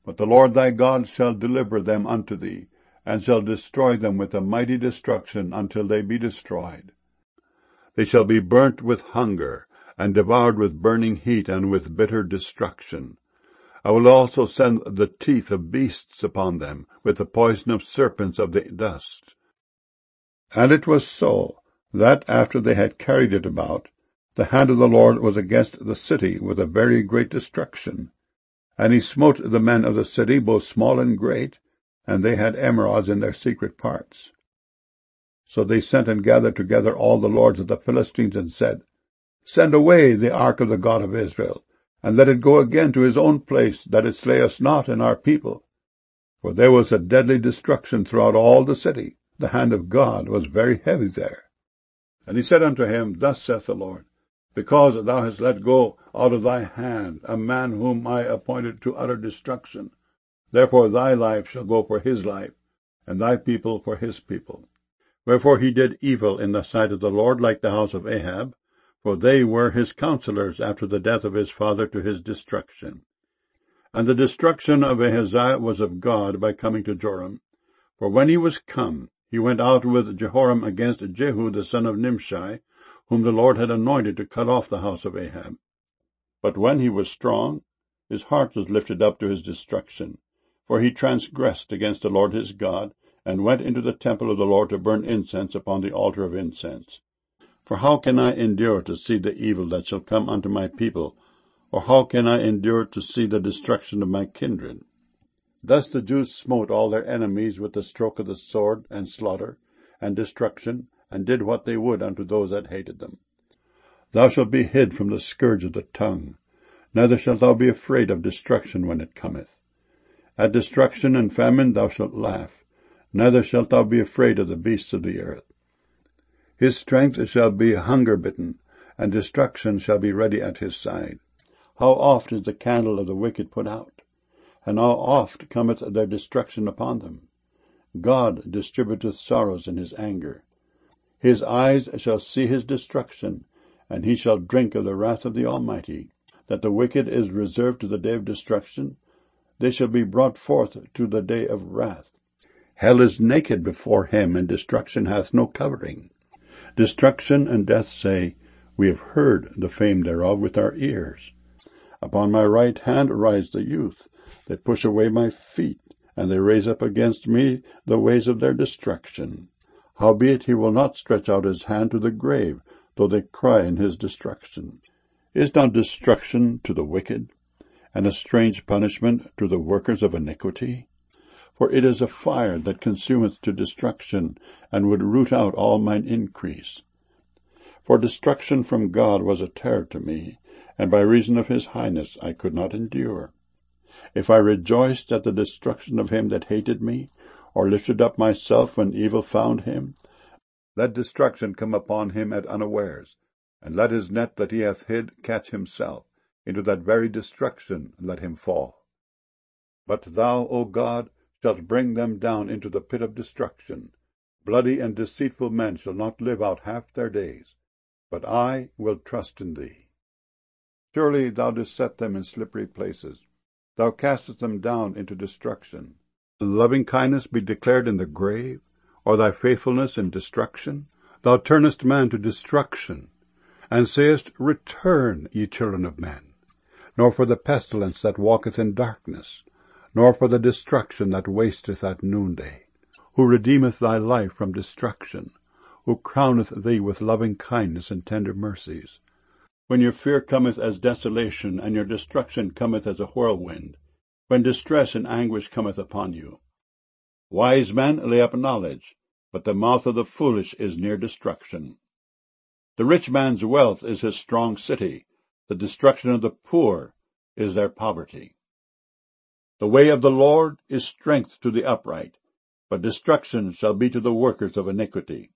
But the Lord thy God shall deliver them unto thee, and shall destroy them with a mighty destruction until they be destroyed. They shall be burnt with hunger, and devoured with burning heat, and with bitter destruction. I will also send the teeth of beasts upon them, with the poison of serpents of the dust. And it was so, that after they had carried it about, the hand of the Lord was against the city with a very great destruction. And he smote the men of the city, both small and great, and they had emerods in their secret parts. So they sent and gathered together all the lords of the Philistines, and said, Send away the ark of the God of Israel, and let it go again to his own place, that it slay us not and our people. For there was a deadly destruction throughout all the city. The hand of God was very heavy there. And he said unto him, Thus saith the Lord, Because thou hast let go out of thy hand a man whom I appointed to utter destruction, therefore thy life shall go for his life, and thy people for his people. Wherefore he did evil in the sight of the Lord, like the house of Ahab, for they were his counselors after the death of his father to his destruction. And the destruction of Ahaziah was of God by coming to Joram. For when he was come, he went out with Jehoram against Jehu the son of Nimshi, whom the Lord had anointed to cut off the house of Ahab. But when he was strong, his heart was lifted up to his destruction, for he transgressed against the Lord his God, and went into the temple of the Lord to burn incense upon the altar of incense. For how can I endure to see the evil that shall come unto my people, or how can I endure to see the destruction of my kindred? Thus the Jews smote all their enemies with the stroke of the sword, and slaughter, and destruction, and did what they would unto those that hated them. Thou shalt be hid from the scourge of the tongue, neither shalt thou be afraid of destruction when it cometh. At destruction and famine thou shalt laugh, neither shalt thou be afraid of the beasts of the earth. His strength shall be hunger-bitten, and destruction shall be ready at his side. How oft is the candle of the wicked put out, and how oft cometh their destruction upon them? God distributeth sorrows in his anger. His eyes shall see his destruction, and he shall drink of the wrath of the Almighty. That the wicked is reserved to the day of destruction, they shall be brought forth to the day of wrath. Hell is naked before him, and destruction hath no covering. Destruction and death say, We have heard the fame thereof with our ears. Upon my right hand rise the youth. They push away my feet, and they raise up against me the ways of their destruction. Howbeit he will not stretch out his hand to the grave, though they cry in his destruction. Is not destruction to the wicked, and a strange punishment to the workers of iniquity? For it is a fire that consumeth to destruction, and would root out all mine increase. For destruction from God was a terror to me, and by reason of his highness I could not endure. If I rejoiced at the destruction of him that hated me, or lifted up myself when evil found him, let destruction come upon him at unawares, and let his net that he hath hid catch himself. Into that very destruction let him fall. But thou, O God, shalt bring them down into the pit of destruction. Bloody and deceitful men shall not live out half their days, but I will trust in thee. Surely thou dost set them in slippery places. Thou castest them down into destruction. Loving kindness be declared in the grave, or thy faithfulness in destruction? Thou turnest man to destruction, and sayest, Return, ye children of men. Nor for the pestilence that walketh in darkness, nor for the destruction that wasteth at noonday, who redeemeth thy life from destruction, who crowneth thee with loving kindness and tender mercies. When your fear cometh as desolation, and your destruction cometh as a whirlwind, when distress and anguish cometh upon you. Wise men lay up knowledge, but the mouth of the foolish is near destruction. The rich man's wealth is his strong city, the destruction of the poor is their poverty. The way of the Lord is strength to the upright, but destruction shall be to the workers of iniquity.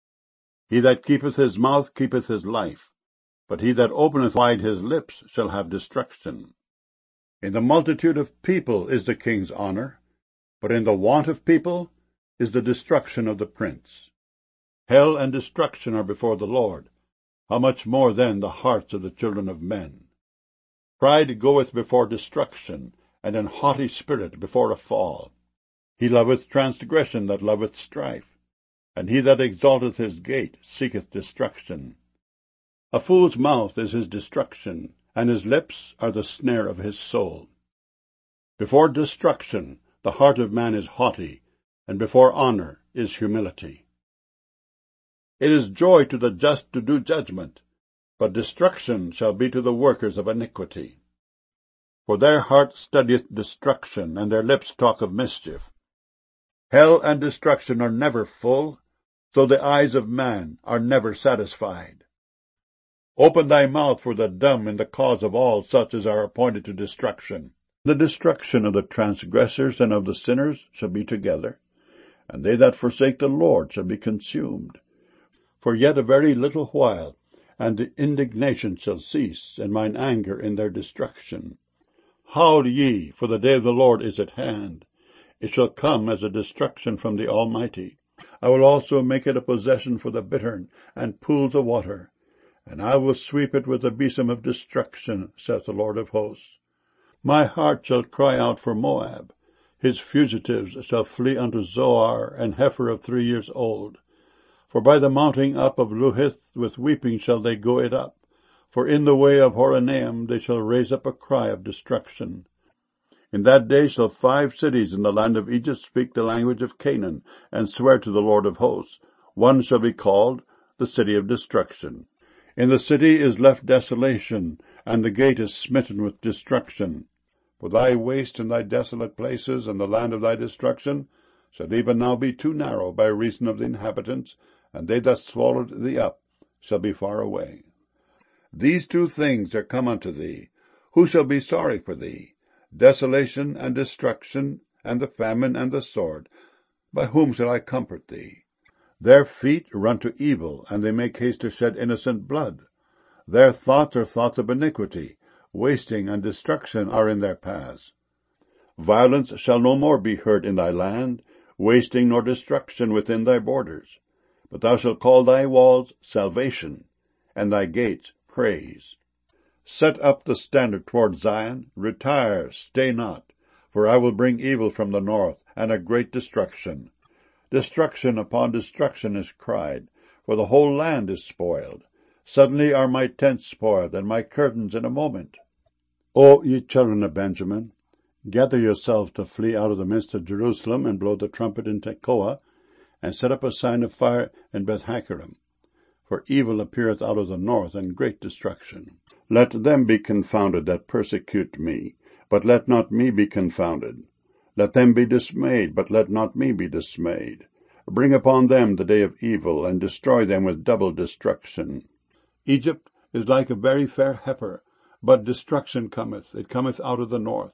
He that keepeth his mouth keepeth his life, but he that openeth wide his lips shall have destruction. In the multitude of people is the king's honor, but in the want of people is the destruction of the prince. Hell and destruction are before the Lord. How much more then the hearts of the children of men? Pride goeth before destruction, and an haughty spirit before a fall. He loveth transgression that loveth strife, and he that exalteth his gate seeketh destruction. A fool's mouth is his destruction, and his lips are the snare of his soul. Before destruction the heart of man is haughty, and before honor is humility. It is joy to the just to do judgment, but destruction shall be to the workers of iniquity. For their heart studieth destruction, and their lips talk of mischief. Hell and destruction are never full, so the eyes of man are never satisfied. Open thy mouth for the dumb in the cause of all such as are appointed to destruction. The destruction of the transgressors and of the sinners shall be together, and they that forsake the Lord shall be consumed. For yet a very little while, and the indignation shall cease, and mine anger in their destruction. Howl ye, for the day of the Lord is at hand. It shall come as a destruction from the Almighty. I will also make it a possession for the bittern, and pools of water. And I will sweep it with the besom of destruction, saith the Lord of hosts. My heart shall cry out for Moab. His fugitives shall flee unto Zoar, and heifer of 3 years old. For by the mounting up of Luhith with weeping shall they go it up. For in the way of Horonaim they shall raise up a cry of destruction. In that day shall 5 cities in the land of Egypt speak the language of Canaan, and swear to the Lord of hosts. One shall be called the city of destruction. In the city is left desolation, and the gate is smitten with destruction. For thy waste and thy desolate places, and the land of thy destruction, shall even now be too narrow by reason of the inhabitants, and they that swallowed thee up shall be far away. These 2 things are come unto thee. Who shall be sorry for thee? Desolation and destruction, and the famine and the sword. By whom shall I comfort thee? Their feet run to evil, and they make haste to shed innocent blood. Their thoughts are thoughts of iniquity. Wasting and destruction are in their paths. Violence shall no more be heard in thy land, wasting nor destruction within thy borders. But thou shalt call thy walls salvation, and thy gates praise. Set up the standard toward Zion, retire, stay not, for I will bring evil from the north, and a great destruction. Destruction upon destruction is cried, for the whole land is spoiled. Suddenly are my tents spoiled, and my curtains in a moment. O ye children of Benjamin, gather yourselves to flee out of the midst of Jerusalem, and blow the trumpet in Tekoa, and set up a sign of fire in Beth-Hakkerem. For evil appeareth out of the north, and great destruction. Let them be confounded that persecute me, but let not me be confounded. Let them be dismayed, but let not me be dismayed. Bring upon them the day of evil, and destroy them with double destruction. Egypt is like a very fair heifer, but destruction cometh, it cometh out of the north.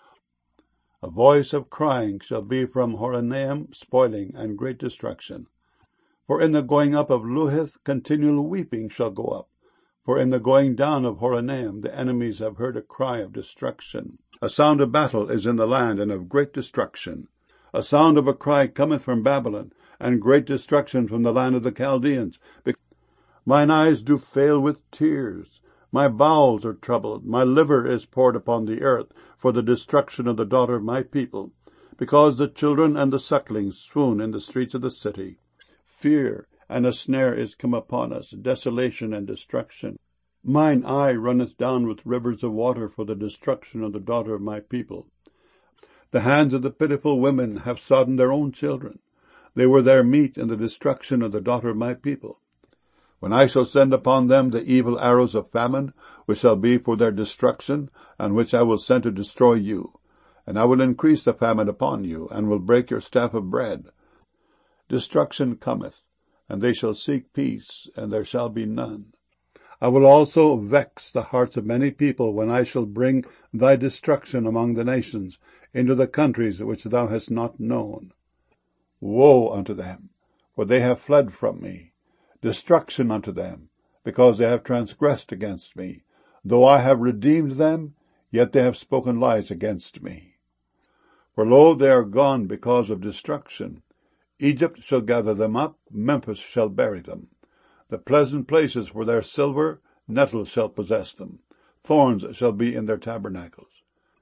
A voice of crying shall be from Horonaim, spoiling and great destruction. For in the going up of Luhith continual weeping shall go up. For in the going down of Horonaim the enemies have heard a cry of destruction. A sound of battle is in the land, and of great destruction. A sound of a cry cometh from Babylon, and great destruction from the land of the Chaldeans. Mine eyes do fail with tears. My bowels are troubled. My liver is poured upon the earth for the destruction of the daughter of my people, because the children and the sucklings swoon in the streets of the city. Fear and a snare is come upon us, desolation and destruction. Mine eye runneth down with rivers of water for the destruction of the daughter of my people. The hands of the pitiful women have sodden their own children. They were their meat in the destruction of the daughter of my people. When I shall send upon them the evil arrows of famine, which shall be for their destruction, and which I will send to destroy you. And I will increase the famine upon you, and will break your staff of bread. Destruction cometh, and they shall seek peace, and there shall be none. I will also vex the hearts of many people, when I shall bring thy destruction among the nations, into the countries which thou hast not known. Woe unto them, for they have fled from me. Destruction unto them, because they have transgressed against me. Though I have redeemed them, yet they have spoken lies against me. For lo, they are gone because of destruction. Egypt shall gather them up, Memphis shall bury them. The pleasant places for their silver, nettles shall possess them. Thorns shall be in their tabernacles.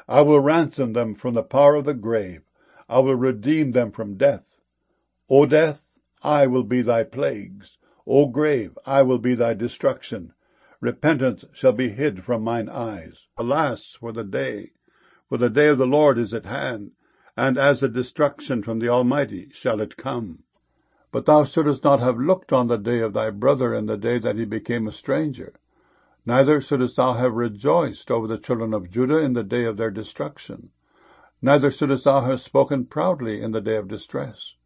I will ransom them from the power of the grave. I will redeem them from death. O death, I will be thy plagues. O grave, I will be thy destruction. Repentance shall be hid from mine eyes. Alas, for the day of the Lord is at hand, and as a destruction from the Almighty shall it come. But thou shouldest not have looked on the day of thy brother in the day that he became a stranger. Neither shouldest thou have rejoiced over the children of Judah in the day of their destruction. Neither shouldest thou have spoken proudly in the day of distress.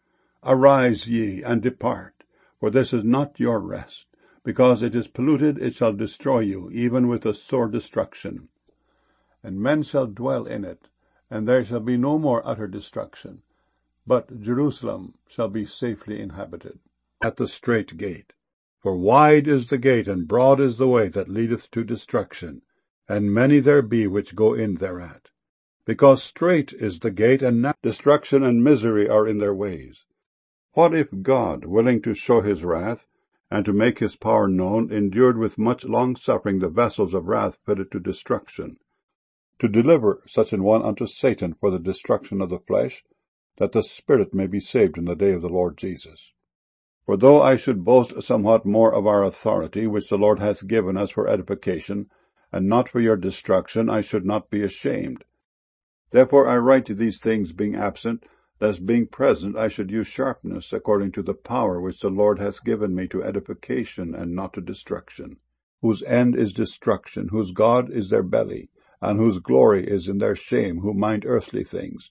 Arise ye, and depart, for this is not your rest. Because it is polluted, it shall destroy you, even with a sore destruction. And men shall dwell in it, and there shall be no more utter destruction. But Jerusalem shall be safely inhabited. At the strait gate. For wide is the gate, and broad is the way that leadeth to destruction, and many there be which go in thereat. Because strait is the gate, and destruction and misery are in their ways. What if God, willing to show his wrath, and to make his power known, endured with much long-suffering the vessels of wrath fitted to destruction, to deliver such an one unto Satan for the destruction of the flesh, that the spirit may be saved in the day of the Lord Jesus? For though I should boast somewhat more of our authority, which the Lord hath given us for edification, and not for your destruction, I should not be ashamed. Therefore I write you these things being absent, lest being present I should use sharpness according to the power which the Lord hath given me to edification and not to destruction, whose end is destruction, whose God is their belly, and whose glory is in their shame, who mind earthly things.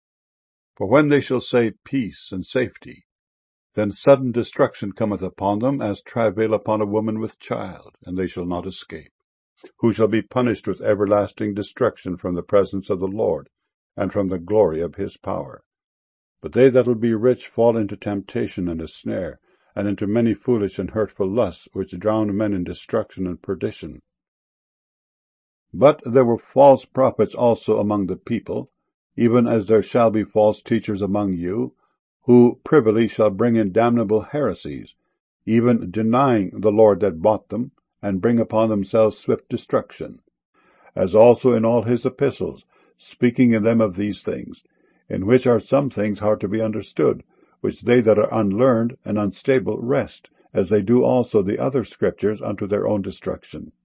For when they shall say peace and safety, then sudden destruction cometh upon them, as travail upon a woman with child, and they shall not escape, who shall be punished with everlasting destruction from the presence of the Lord, and from the glory of his power. But they that will be rich fall into temptation and a snare, and into many foolish and hurtful lusts, which drown men in destruction and perdition. But there were false prophets also among the people, even as there shall be false teachers among you, who privily shall bring in damnable heresies, even denying the Lord that bought them, and bring upon themselves swift destruction. As also in all his epistles, speaking in them of these things, in which are some things hard to be understood, which they that are unlearned and unstable wrest, as they do also the other scriptures unto their own destruction.